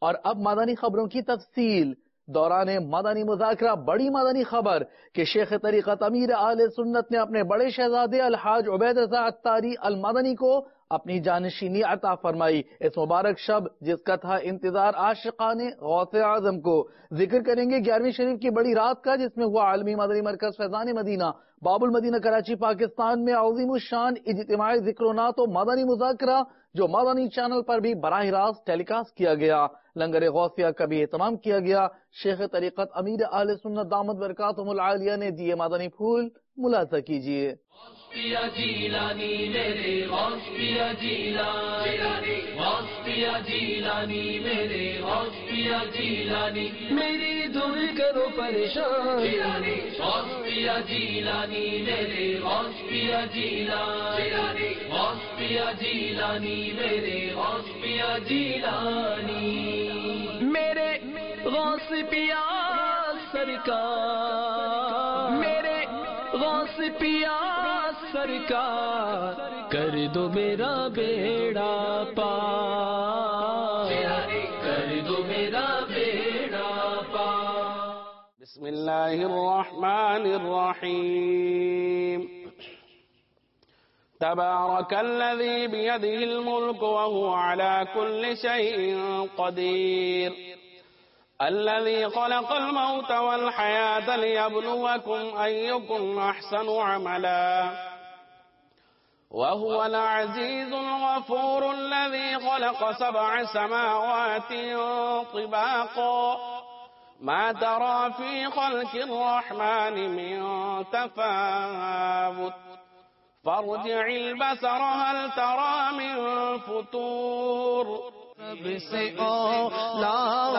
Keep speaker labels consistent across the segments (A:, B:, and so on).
A: اور اب مدنی خبروں کی تفصیل۔ دوران مدنی مذاکرہ بڑی مدنی خبر کہ شیخ طریقت امیر اہل سنت نے اپنے بڑے شہزادے الحاج عبید رضا عطاری المدنی کو اپنی جانشینی عطا فرمائی۔ اس مبارک شب جس کا تھا انتظار عاشقان غوث اعظم کو، ذکر کریں گے 11ویں شریف کی بڑی رات کا، جس میں ہوا عالمی مدنی مرکز فیضان مدینہ باب المدینہ کراچی پاکستان میں عظیم الشان اجتماعی ذکر و نعت و مدنی مذاکرہ، جو مدنی چینل پر بھی براہ راست ٹیلی کاسٹ کیا گیا۔ لنگر غوثیہ کا بھی اہتمام کیا گیا۔ شیخ طریقت امیر اہل سنت دامت برکاتہم العالیہ نے دیے مدنی پھول، ملاحظہ کیجیے۔
B: پیا جیلانی میرے غوث پیا جیلانی، غوث پیا جیلانی میرے غوث پیا جیلانی، میری دور کرو پریشان، غوث پیا جیلانی میرے غوث پیا جیلانی، غوث پیا جیلانی میرے غوث پیا جیلانی، میرے غوث پیا سرکار، میرے غوث پیا سرکار، کر دو میرا بیڑا پار، کر دو میرا بیڑا پار۔
C: بسم اللہ الرحمن الرحیم۔ تبارک الذی بیدہ الملک وهو على كل شيء قدیر، الذي خلق الموت والحياة ليبلوكم أيكم أحسن عملا وهو العزيز الغفور، الذي خلق 7 سماوات طباقا ما ترى في خلق الرحمن من تفاوت فارجع البصر هل ترى من فطور،
D: سب سے اولا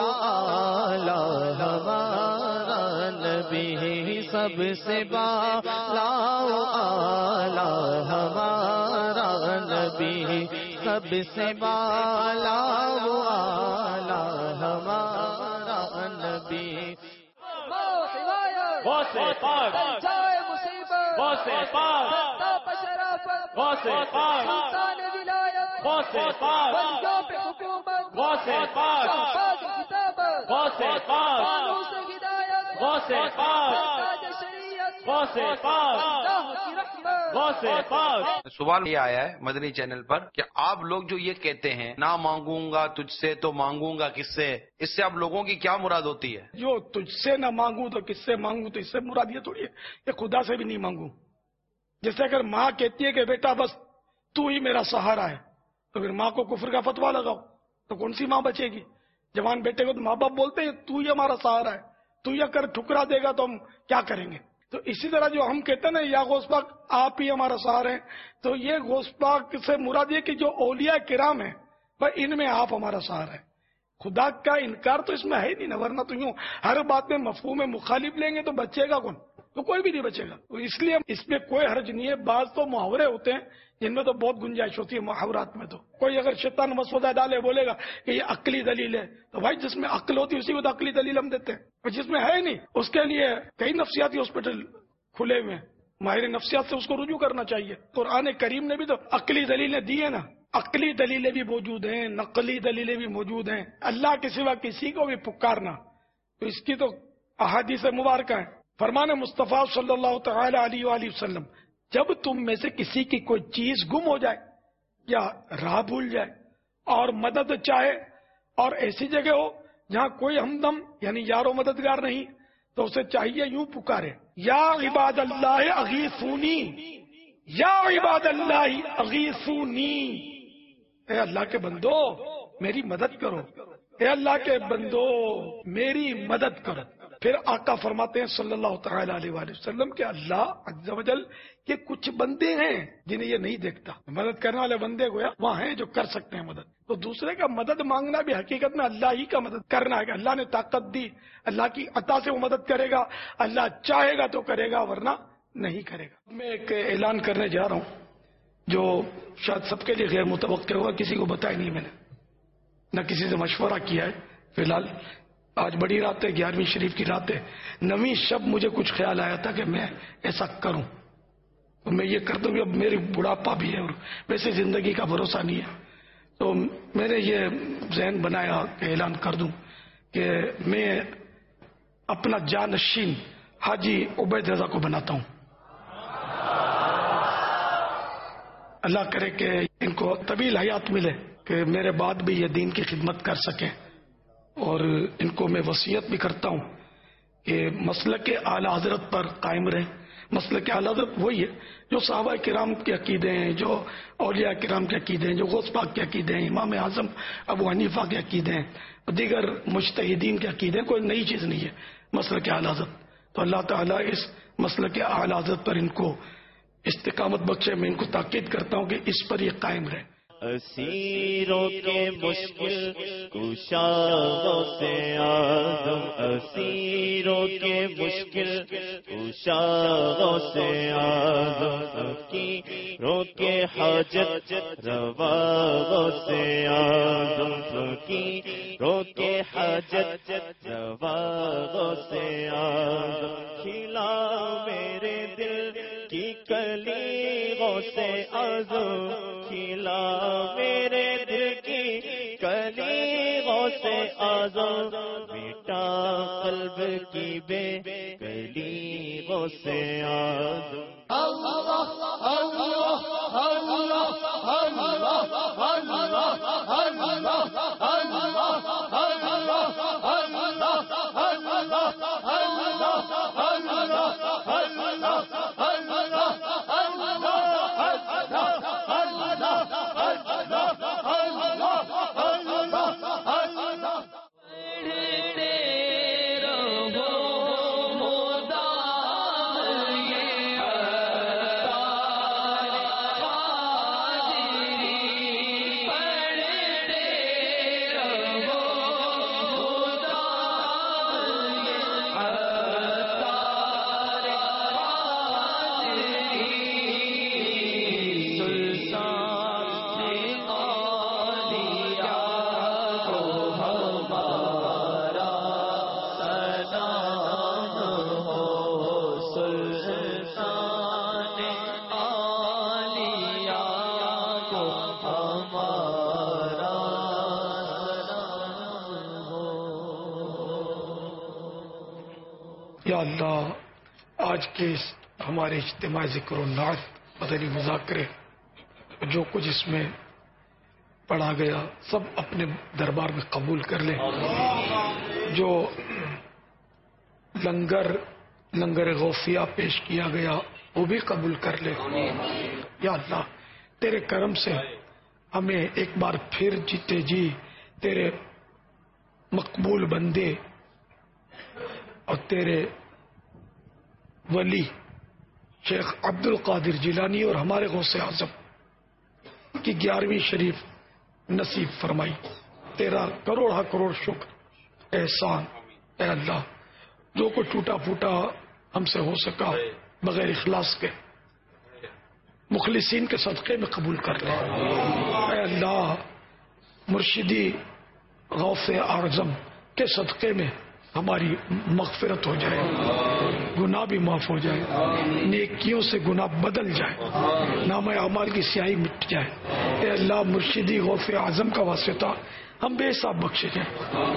D: ہمارا نبی، سب سے بالا ہمارا نبی، سب سے بالا ہمارا نبی۔
E: غوث پاک، غوث پاک، غوث پاک، غوث پاک، غوث پاک، غوث پاک، غوث پاک، غوث پاک، غوث پاک۔
F: سوال یہ آیا ہے مدنی چینل پر کہ آپ لوگ جو یہ کہتے ہیں نہ مانگوں گا تجھ سے تو مانگوں گا کس سے، اس سے آپ لوگوں کی کیا مراد ہوتی ہے؟
G: جو تجھ سے نہ مانگوں تو کس سے مانگوں، تو اس سے مراد یہ تھوڑی ہے کہ خدا سے بھی نہیں مانگوں۔ جیسے اگر ماں کہتی ہے کہ بیٹا بس تو ہی میرا سہارا ہے، تو پھر ماں کو کفر کا فتویٰ لگاؤ تو کون سی ماں بچے گی؟ جوان بیٹے کو تو ماں باپ بولتے ہیں تو ہی ہمارا سہارا ہے، تو ہی اگر ٹھکرا دے گا تو ہم کیا کریں گے؟ تو اسی طرح جو ہم کہتے ہیں نا یا غوث پاک آپ ہی ہمارا سہارا ہے، تو یہ غوث پاک سے مراد یہ کہ جو اولیاء کرام ہیں ان میں آپ ہمارا سہارا ہے۔ خدا کا انکار تو اس میں ہے نہیں نا، ورنہ تو یوں ہر بات میں مفہوم مخالف لیں گے تو بچے گا کون؟ تو کوئی بھی نہیں بچے گا۔ تو اس لیے اس میں کوئی حرج نہیں ہے۔ بعض تو محاورے ہوتے ہیں جن میں تو بہت گنجائش ہوتی ہے محاورات میں، تو کوئی اگر شیطان مسودہ ڈالے بولے گا کہ یہ عقلی دلیل ہے، تو بھائی جس میں عقل ہوتی ہے اسی کو تو عقلی دلیل ہم دیتے ہیں، اور جس میں ہے نہیں اس کے لیے کئی نفسیاتی ہاسپٹل کھلے ہوئے ہیں، ماہر نفسیات سے اس کو رجوع کرنا چاہیے۔ قرآن کریم نے بھی تو عقلی دلیلیں دی ہیں نا، عقلی دلیلیں بھی موجود ہیں، نقلی دلیلیں بھی موجود ہیں۔ اللہ کے سوا کسی کو بھی پکارنا، تو اس کی تو احادیث مبارکہ ہیں۔ فرمان مصطفیٰ صلی اللہ تعالی علیہ وآلہ وسلم، جب تم میں سے کسی کی کوئی چیز گم ہو جائے یا راہ بھول جائے اور مدد چاہے اور ایسی جگہ ہو جہاں کوئی ہمدم یعنی یار و مددگار نہیں، تو اسے چاہیے یوں پکارے، یا عباد اللہ اغیثونی، یا عباد اللہ اغیثونی، اے اللہ کے بندو میری مدد کرو، اے اللہ کے بندو میری مدد کرو۔ پھر آقا فرماتے ہیں صلی اللہ تعالی علیہ وآلہ وسلم کہ اللہ عز و جل کے کچھ بندے ہیں جنہیں یہ نہیں دیکھتا، مدد کرنے والے بندے گویا وہاں ہیں جو کر سکتے ہیں مدد۔ تو دوسرے کا مدد مانگنا بھی حقیقت میں اللہ ہی کا مدد کرنا ہے کہ اللہ نے طاقت دی، اللہ کی عطا سے وہ مدد کرے گا، اللہ چاہے گا تو کرے گا ورنہ نہیں کرے گا۔ میں ایک اعلان کرنے جا رہا ہوں جو شاید سب کے لیے غیر متوقع ہوگا، کسی کو بتایا نہیں میں نے، نہ کسی سے مشورہ کیا ہے۔ فی الحال آج بڑی رات ہے، 11ویں شریف کی رات ہے، 9ویں شب مجھے کچھ خیال آیا تھا کہ میں ایسا کروں، تو میں یہ کرتا ہوں کہ اب میری بڑھاپا بھی ہے اور ویسے زندگی کا بھروسہ نہیں ہے، تو میں نے یہ ذہن بنایا کہ اعلان کر دوں کہ میں اپنا جانشین حاجی عبید رضا کو بناتا ہوں. اللہ کرے کہ ان کو طویل حیات ملے کہ میرے بعد بھی یہ دین کی خدمت کر سکیں. اور ان کو میں وصیت بھی کرتا ہوں کہ مسلک اعلی حضرت پر قائم رہیں. مسلک اعلی حضرت وہی ہے جو صحابہ کرام کے عقیدے ہیں، جو اولیاء کرام کے عقیدے ہیں، جو غوث پاک کے عقیدے ہیں، امام اعظم ابو حنیفہ کے عقیدے ہیں، دیگر مجتہدین کے عقیدے ہیں. کوئی نئی چیز نہیں ہے مسلک اعلی حضرت. تو اللہ تعالیٰ اس مسلک اعلی حضرت پر ان کو استقامت بخشے. میں ان کو تاکید کرتا ہوں کہ اس پر یہ قائم رہے.
D: اسیروں کے مشکل کشاوں سے آدم، اسیروں کے مشکل کشاوں سے آدم، فقیروں کے حاجت رواؤں سے آدم، فقیروں کے حاجت رواؤں سے آدم. کھلا میرے دل کی کلیوں سے آدم، کھلا میرے دل کی کلیوں سے آزاد، بیٹا قلب کی بے کلیوں سے آزاد. اللہ اللہ اللہ اللہ
G: یا اللہ، آج کے اس ہمارے اجتماع ذکر و نعت مدنی مذاکرے جو کچھ اس میں پڑھا گیا سب اپنے دربار میں قبول کر لیں. جو لنگر غوثیہ پیش کیا گیا وہ بھی قبول کر لے. یا اللہ، تیرے کرم سے ہمیں ایک بار پھر جیتے جی تیرے مقبول بندے اور تیرے ولی شیخ عبد القادر جیلانی اور ہمارے غوث اعظم کی 11ویں شریف نصیب فرمائی. تیرا کروڑ شکر احسان. اے اللہ، جو کوئی ٹوٹا پھوٹا ہم سے ہو سکا بغیر اخلاص کے مخلصین کے صدقے میں قبول کر لے. اے اللہ، مرشدی غوث اعظم کے صدقے میں ہماری مغفرت ہو جائے، گناہ بھی معاف ہو جائے، نیکیوں سے گناہ بدل جائے، نام اعمال کی سیاہی مٹ جائے. اے اللہ، مرشدی غوث اعظم کا واسطہ ہم بے حساب بخشے جائیں.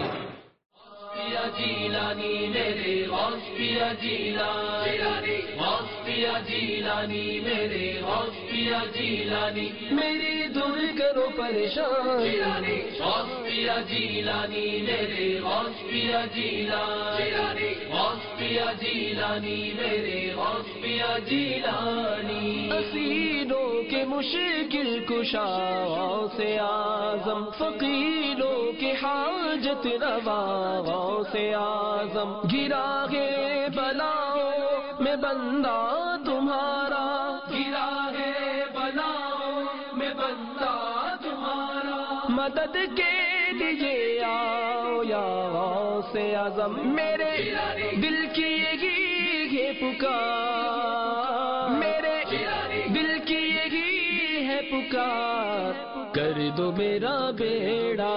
B: جیلانی میرے غوث پیا جیلانی، غوث پیا جیلانی میرے غوث پیا جیلانی، میری دور کرو پریشان جیلانی، غوث پیا جیلانی میرے غوث پیا جیلانی، غوث پیا جیلانی میرے غوث پیا جیلانی. اسیروں کے مشکل کشاؤں سے اعظم، فقیروں کے حاجت رواؤں سے اعظم، گرا ہے بلاؤں میں بندہ تمہارا، گرا ہے بلاؤں میں بندہ تمہارا، مدد کے لیے آؤ یا غوث اعظم، میرے دل کی یہی ہے پکار، میرے دل کی یہی ہے پکار، کر دو میرا بیڑا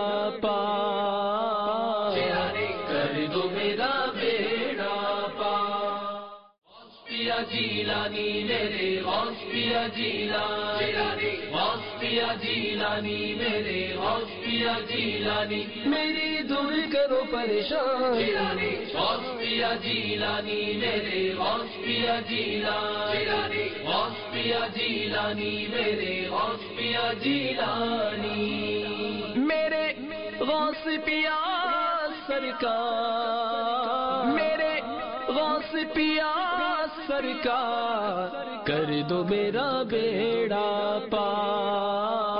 B: پار، کر دو میرا بیڑا پار. غوث پیا جیلانی میرے غوث پیا جیلانی غوث پیا جیلانی میرے غوث پیا جیلانی میری دور کرو پریشان غوث پیا جیلانی میرے غوث پیا جیلانی غوث پیا جیلانی میرے غوث پیا جیلانی میرے غوث پیا سرکار میرے غوث پیا سرکار کر دو میرا بیڑا پار